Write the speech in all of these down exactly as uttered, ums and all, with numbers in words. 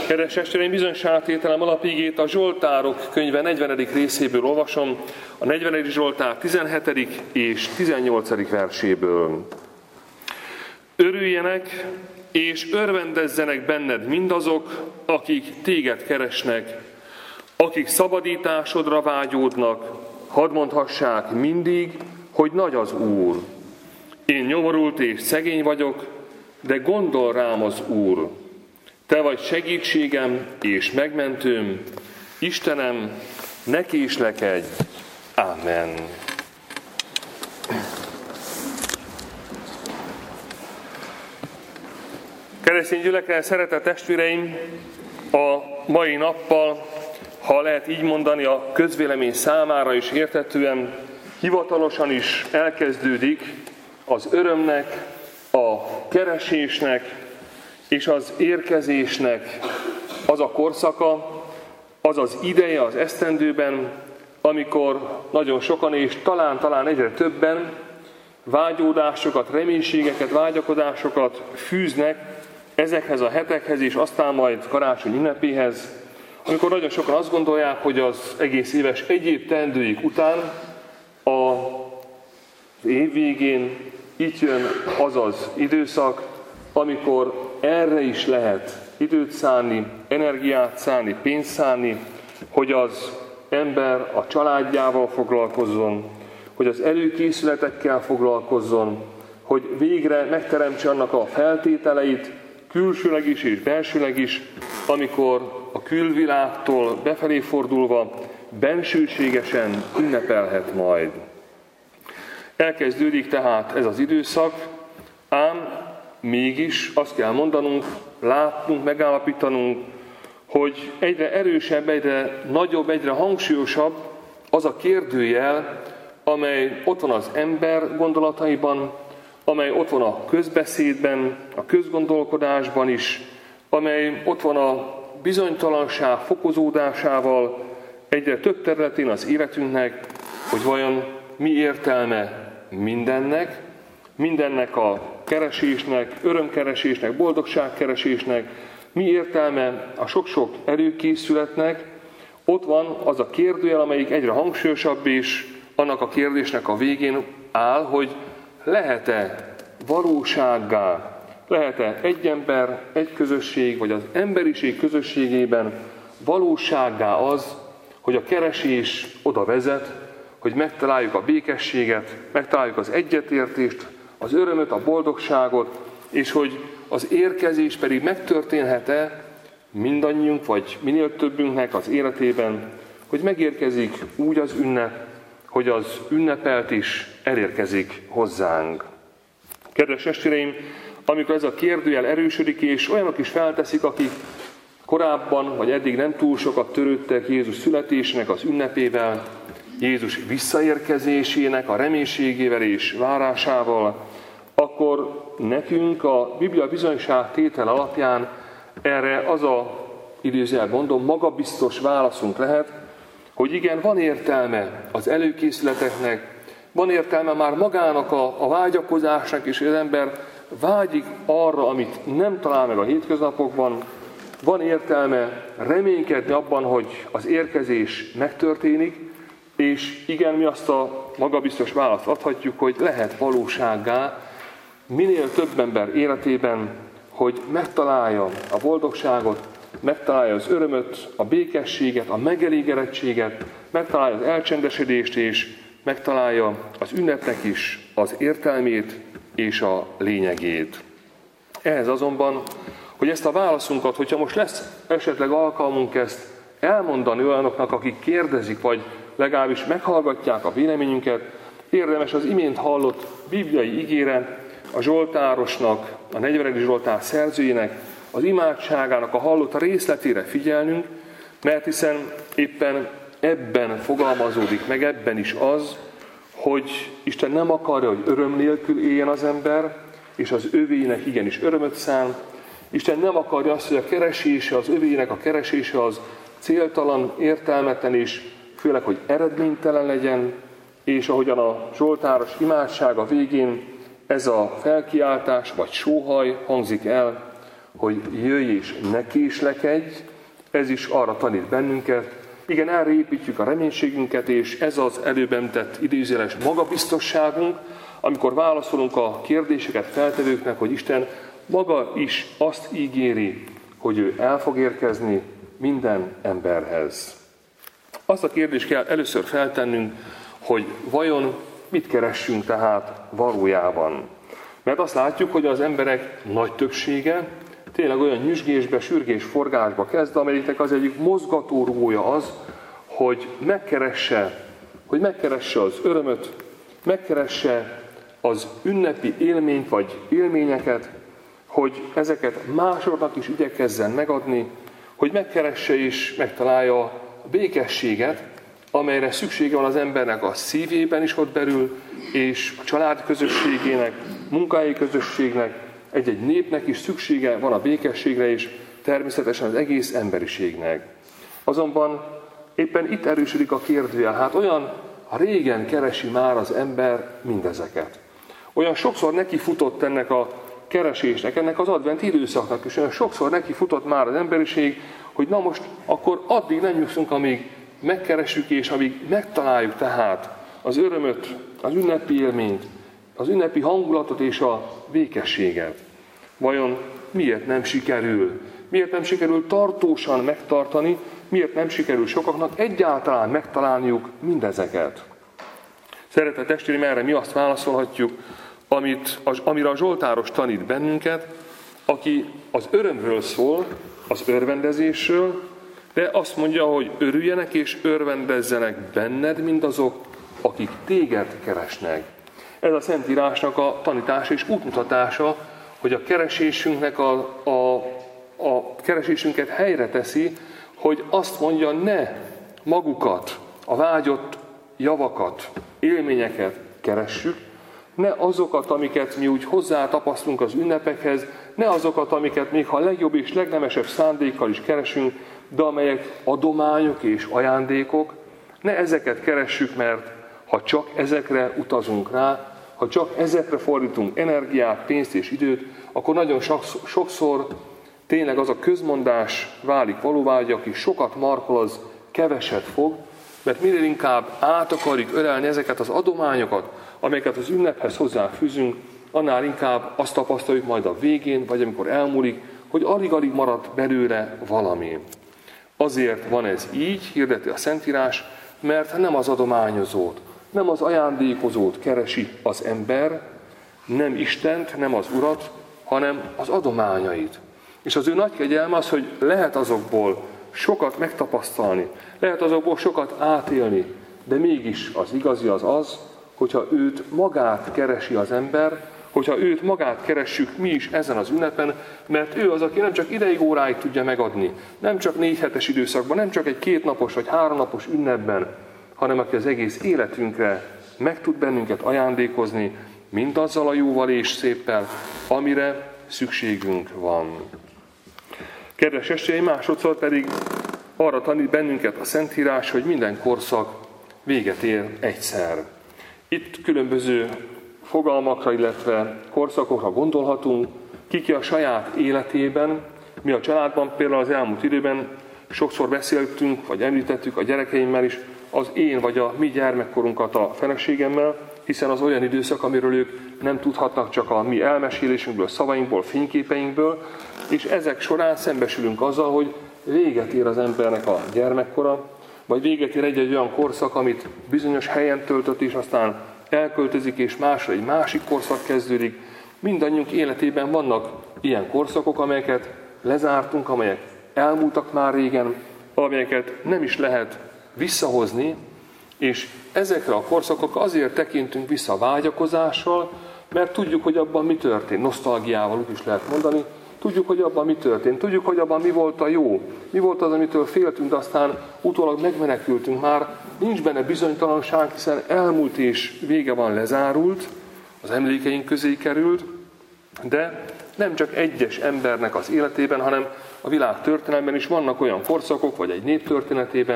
Kedves testvéreim, bizonyságtételem alapigét a Zsoltárok könyve negyvenedik részéből olvasom, a negyvenedik Zsoltár tizenhetedik és tizennyolcadik verséből. Örüljenek és örvendezzenek benned mindazok, akik téged keresnek, akik szabadításodra vágyódnak, hadd mondhassák mindig, hogy nagy az Úr. Én nyomorult és szegény vagyok, de gondol rám az Úr. Te vagy segítségem és megmentőm, Istenem, ne késlekedj. Amen. Keresztény gyülekezet, szeretett testvéreim, a mai nappal, ha lehet így mondani, a közvélemény számára is érthetően, hivatalosan is elkezdődik az örömnek, a keresésnek és az érkezésnek az a korszaka, az az ideje az esztendőben, amikor nagyon sokan és talán-talán egyre többen vágyódásokat, reménységeket, vágyakodásokat fűznek ezekhez a hetekhez és aztán majd karácsony ünnepéhez, amikor nagyon sokan azt gondolják, hogy az egész éves egyéb teendőik után az év végén itt jön az az időszak, amikor erre is lehet időt szánni, energiát szánni, pénzt szánni, hogy az ember a családjával foglalkozzon, hogy az előkészületekkel foglalkozzon, hogy végre megteremtse annak a feltételeit, külsőleg is és belsőleg is, amikor a külvilágtól befelé fordulva bensőségesen ünnepelhet majd. Elkezdődik tehát ez az időszak, ám mégis azt kell mondanunk, látnunk, megállapítanunk, hogy egyre erősebb, egyre nagyobb, egyre hangsúlyosabb az a kérdőjel, amely ott van az ember gondolataiban, amely ott van a közbeszédben, a közgondolkodásban is, amely ott van a bizonytalanság fokozódásával egyre több területén az életünknek, hogy vajon mi értelme mindennek, mindennek a keresésnek, örömkeresésnek, boldogságkeresésnek, mi értelme a sok-sok előkészületnek. Ott van az a kérdőjel, amelyik egyre hangsúlyosabb, és annak a kérdésnek a végén áll, hogy lehet-e valósággá, lehet-e egy ember, egy közösség, vagy az emberiség közösségében valósággá az, hogy a keresés oda vezet, hogy megtaláljuk a békességet, megtaláljuk az egyetértést, az örömöt, a boldogságot, és hogy az érkezés pedig megtörténhet-e mindannyiunk, vagy minél többünknek az életében, hogy megérkezik úgy az ünnep, hogy az ünnepelt is elérkezik hozzánk. Kedves testvéreim, amikor ez a kérdőjel erősödik, és olyanok is felteszik, akik korábban, vagy eddig nem túl sokat törődtek Jézus születésének az ünnepével, Jézus visszaérkezésének a reménységével és várásával, akkor nekünk a Biblia bizonyságtétel alapján erre az a, idézőjelben mondom, magabiztos válaszunk lehet, hogy igen, van értelme az előkészületeknek, van értelme már magának a, a vágyakozásnak, és az ember vágyik arra, amit nem talál meg a hétköznapokban, van értelme reménykedni abban, hogy az érkezés megtörténik, és igen, mi azt a magabiztos választ adhatjuk, hogy lehet valósággá minél több ember életében, hogy megtalálja a boldogságot, megtalálja az örömöt, a békességet, a megelégedettséget, megtalálja az elcsendesedést, és megtalálja az ünnepnek is az értelmét és a lényegét. Ehhez azonban, hogy ezt a válaszunkat, hogyha most lesz esetleg alkalmunk ezt elmondani olyanoknak, akik kérdezik, vagy legalábbis meghallgatják a véleményünket, érdemes az imént hallott bibliai igére, a Zsoltárosnak, a negyvenedik Zsoltár szerzőjének, az imádságának a hallott részletére figyelnünk, mert hiszen éppen ebben fogalmazódik meg, ebben is az, hogy Isten nem akarja, hogy öröm nélkül éljen az ember, és az övéinek igenis örömöt szán. Isten nem akarja azt, hogy a keresése, az övéinek a keresése az céltalan, értelmetlen, és főleg, hogy eredménytelen legyen, és ahogyan a Zsoltáros imádsága végén ez a felkiáltás, vagy sóhaj hangzik el, hogy jöjj és ne késlekedj, ez is arra tanít bennünket. Igen, erre építjük a reménységünket, és ez az előbb említett idézőjeles magabiztosságunk, amikor válaszolunk a kérdéseket feltevőknek, hogy Isten maga is azt ígéri, hogy ő el fog érkezni minden emberhez. Azt a kérdést kell először feltennünk, hogy vajon mit keressünk tehát valójában. Mert azt látjuk, hogy az emberek nagy többsége tényleg olyan nyüzsgésbe, sürgés, forgásba kezd, amelyiknek az egyik mozgatórugója az, hogy megkeresse, hogy megkeresse az örömöt, megkeresse az ünnepi élményt vagy élményeket, hogy ezeket másoknak is igyekezzen megadni, hogy megkeresse és megtalálja a békességet, amelyre szüksége van az embernek a szívében is ott belül, és a család közösségének, munkahelyi közösségnek, egy-egy népnek is szüksége van a békességre, és természetesen az egész emberiségnek. Azonban éppen itt erősödik a kérdőjel, hát olyan régen keresi már az ember mindezeket. Olyan sokszor neki futott ennek a keresésnek, ennek az advent időszaknak is, olyan sokszor neki futott már az emberiség, hogy na most akkor addig nem nyugszunk, amíg megkeressük és amíg megtaláljuk tehát az örömöt, az ünnepi élményt, az ünnepi hangulatot és a békességet. Vajon miért nem sikerül? Miért nem sikerül tartósan megtartani? Miért nem sikerül sokaknak egyáltalán megtalálniuk mindezeket? Szeretett testvéreim, erre mi azt válaszolhatjuk, amit, az, amire a Zsoltáros tanít bennünket, aki az örömről szól, az örvendezésről, de azt mondja, hogy örüljenek és örvendezzenek benned mindazok, akik téged keresnek. Ez a Szentírásnak a tanítása és útmutatása, hogy a keresésünknek a, a, a keresésünket helyre teszi, hogy azt mondja, ne magukat, a vágyott javakat, élményeket keressük, ne azokat, amiket mi úgy hozzá tapasztalunk az ünnepekhez, ne azokat, amiket még ha legjobb és legnemesebb szándékkal is keresünk, de amelyek adományok és ajándékok, ne ezeket keressük, mert ha csak ezekre utazunk rá, ha csak ezekre fordítunk energiát, pénzt és időt, akkor nagyon sokszor tényleg az a közmondás válik valóvá, hogy aki sokat markol, az keveset fog, mert minél inkább át akarjuk ölelni ezeket az adományokat, amelyeket az ünnephez hozzáfűzünk, annál inkább azt tapasztaljuk majd a végén, vagy amikor elmúlik, hogy alig-alig marad belőle valami. Azért van ez így, hirdeti a Szentírás, mert nem az adományozót, nem az ajándékozót keresi az ember, nem Istent, nem az Urat, hanem az adományait. És az ő nagy kegyelme az, hogy lehet azokból sokat megtapasztalni, lehet azokból sokat átélni, de mégis az igazi az az, hogyha őt magát keresi az ember, hogyha őt magát keressük mi is ezen az ünnepen, mert ő az, aki nem csak ideig, óráig tudja megadni, nem csak négy hetes időszakban, nem csak egy kétnapos vagy háromnapos ünnepben, hanem aki az egész életünkre meg tud bennünket ajándékozni, mindazzal a jóval és széppel, amire szükségünk van. Kedves testvéreim, másodszor pedig arra tanít bennünket a Szentírás, hogy minden korszak véget ér egyszer. Itt különböző fogalmakra, illetve korszakokra gondolhatunk, kiki a saját életében. Mi a családban például az elmúlt időben sokszor beszéltünk, vagy említettük a gyerekeimmel is az én vagy a mi gyermekkorunkat a feleségemmel, hiszen az olyan időszak, amiről ők nem tudhatnak, csak a mi elmesélésünkből, szavainkból, fényképeinkből, és ezek során szembesülünk azzal, hogy véget ér az embernek a gyermekkora, vagy véget ér egy-egy olyan korszak, amit bizonyos helyen töltött, és aztán elköltözik, és másra egy másik korszak kezdődik. Mindannyiunk életében vannak ilyen korszakok, amelyeket lezártunk, amelyek elmúltak már régen, amelyeket nem is lehet visszahozni, és ezekre a korszakokra azért tekintünk vissza vágyakozással, mert tudjuk, hogy abban mi történt, nosztalgiával úgy is lehet mondani, tudjuk, hogy abban mi történt, tudjuk, hogy abban mi volt a jó, mi volt az, amitől féltünk, de aztán utólag megmenekültünk már, nincs benne bizonytalanság, hiszen elmúlt és vége van, lezárult, az emlékeink közé került, de nem csak egyes embernek az életében, hanem a világ történelemben is vannak olyan korszakok, vagy egy nép történetében,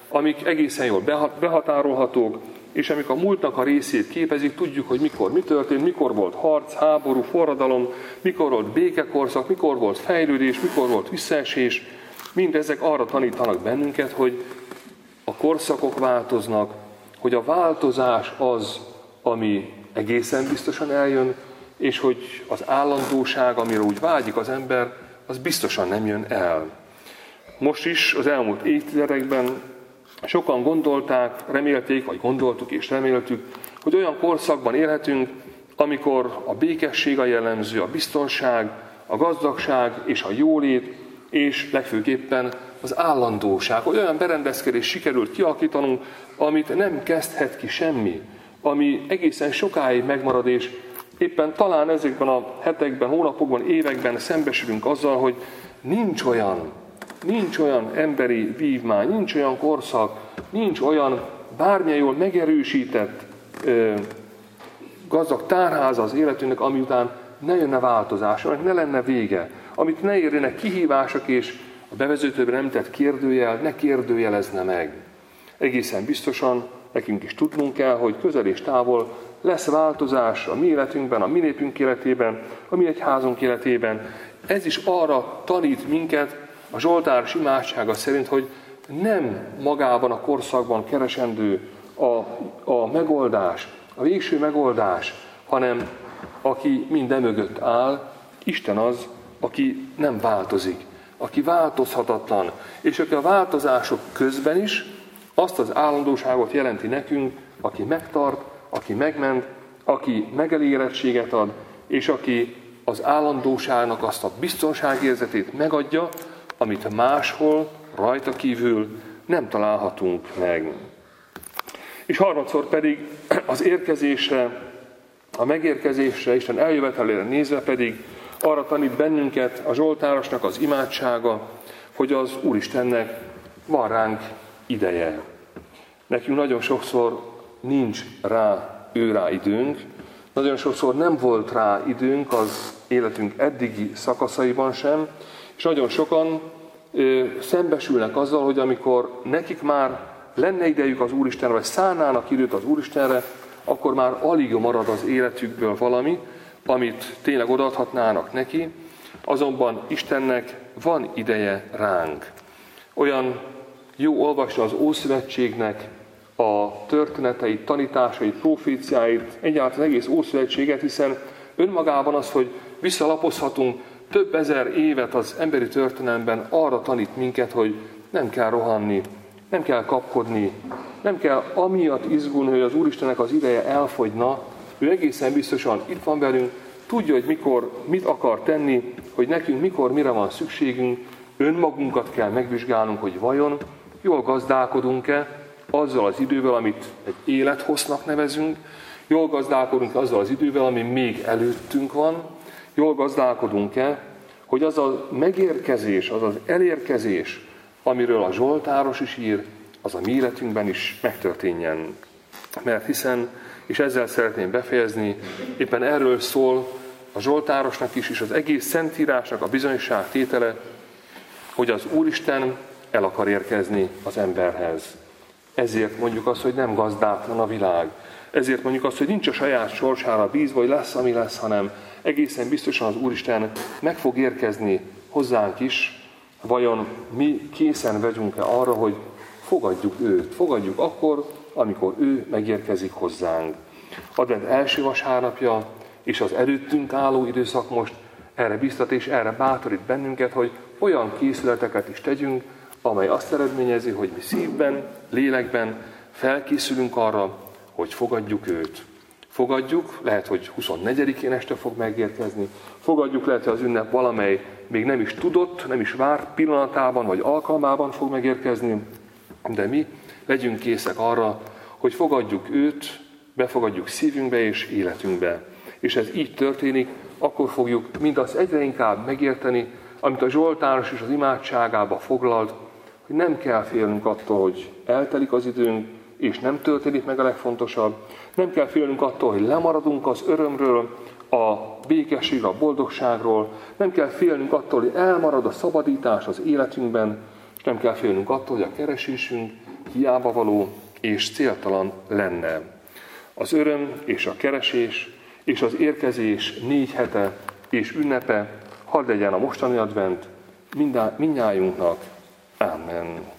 amik egészen jól behatárolhatók, és amik a múltnak a részét képezik, tudjuk, hogy mikor mi történt, mikor volt harc, háború, forradalom, mikor volt békekorszak, mikor volt fejlődés, mikor volt visszaesés. Mindezek arra tanítanak bennünket, hogy a korszakok változnak, hogy a változás az, ami egészen biztosan eljön, és hogy az állandóság, amire úgy vágyik az ember, az biztosan nem jön el. Most is, az elmúlt évtizedekben sokan gondolták, remélték, vagy gondoltuk és reméltük, hogy olyan korszakban élhetünk, amikor a békesség a jellemző, a biztonság, a gazdagság és a jólét, és legfőképpen az állandóság, hogy olyan berendezkedés sikerült kialakítanunk, amit nem kezdhet ki semmi, ami egészen sokáig megmarad, és éppen talán ezekben a hetekben, hónapokban, években szembesülünk azzal, hogy nincs olyan, nincs olyan emberi vívmány, nincs olyan korszak, nincs olyan bármilyen jól megerősített ö, gazdag tárháza az életünknek, ami után ne jönne változás, aminek ne lenne vége, amit ne érjenek kihívások, és a bevezetőben nem tett kérdőjel ne kérdőjelezne meg. Egészen biztosan nekünk is tudnunk kell, hogy közel és távol lesz változás a mi életünkben, a mi népünk életében, a mi egyházunk életében. Ez is arra tanít minket a zsoltáros imádsága szerint, hogy nem magában a korszakban keresendő a, a megoldás, a végső megoldás, hanem aki minden mögött áll, Isten az, aki nem változik, aki változhatatlan, és aki a változások közben is azt az állandóságot jelenti nekünk, aki megtart, aki megment, aki megelégedettséget ad, és aki az állandóságnak azt a biztonságérzetét megadja, amit máshol, rajta kívül nem találhatunk meg. És harmadszor pedig az érkezésre, a megérkezésre, Isten eljövetelére nézve pedig arra tanít bennünket a zsoltárosnak az imádsága, hogy az Úristennek van ránk ideje. Nekünk nagyon sokszor nincs rá ő rá időnk, nagyon sokszor nem volt rá időnk az életünk eddigi szakaszaiban sem, és nagyon sokan ö, szembesülnek azzal, hogy amikor nekik már lenne idejük az Úristenre, vagy szánnának időt az Úristenre, akkor már alig marad az életükből valami, amit tényleg odaadhatnának neki, azonban Istennek van ideje ránk. Olyan jó olvasni az Ószövetségnek a történeteit, tanításait, proféciáit, egyáltalán az egész Ószövetséget, hiszen önmagában az, hogy visszalapozhatunk több ezer évet az emberi történelemben, arra tanít minket, hogy nem kell rohanni, nem kell kapkodni, nem kell amiatt izgulni, hogy az Úristennek az ideje elfogyna, ő egészen biztosan itt van velünk, tudja, hogy mikor mit akar tenni, hogy nekünk mikor mire van szükségünk, önmagunkat kell megvizsgálnunk, hogy vajon jól gazdálkodunk-e azzal az idővel, amit egy élethossznak nevezünk, jól gazdálkodunk azzal az idővel, ami még előttünk van, jól gazdálkodunk-e, hogy az a megérkezés, az az elérkezés, amiről a zsoltáros is ír, az a mi életünkben is megtörténjen. Mert hiszen, és ezzel szeretném befejezni, éppen erről szól a zsoltárosnak is, és az egész Szentírásnak a bizonyság tétele, hogy az Úristen el akar érkezni az emberhez. Ezért mondjuk azt, hogy nem gazdátlan a világ. Ezért mondjuk azt, hogy nincs a saját sorsára bízva, hogy lesz, ami lesz, hanem egészen biztosan az Úristen meg fog érkezni hozzánk is. Vajon mi készen vagyunk-e arra, hogy fogadjuk őt, fogadjuk akkor, amikor ő megérkezik hozzánk. Advent első vasárnapja és az előttünk álló időszak most erre biztat és erre bátorít bennünket, hogy olyan készületeket is tegyünk, amely azt eredményezi, hogy mi szívben, lélekben felkészülünk arra, hogy fogadjuk őt. Fogadjuk, lehet, hogy huszonnegyedikén este fog megérkezni, fogadjuk, lehet, hogy az ünnep valamely még nem is tudott, nem is várt pillanatában vagy alkalmában fog megérkezni, de mi legyünk készek arra, hogy fogadjuk őt, befogadjuk szívünkbe és életünkbe. És ez így történik, akkor fogjuk mindazt egyre inkább megérteni, amit a zsoltáros is az imádságába foglalt, hogy nem kell félnünk attól, hogy eltelik az időnk, és nem történik meg a legfontosabb. Nem kell félnünk attól, hogy lemaradunk az örömről, a békességről, a boldogságról. Nem kell félnünk attól, hogy elmarad a szabadítás az életünkben, és nem kell félnünk attól, hogy a keresésünk hiába való és céltalan lenne. Az öröm és a keresés és az érkezés négy hete és ünnepe hadd legyen a mostani advent mindnyájunknak. Amen.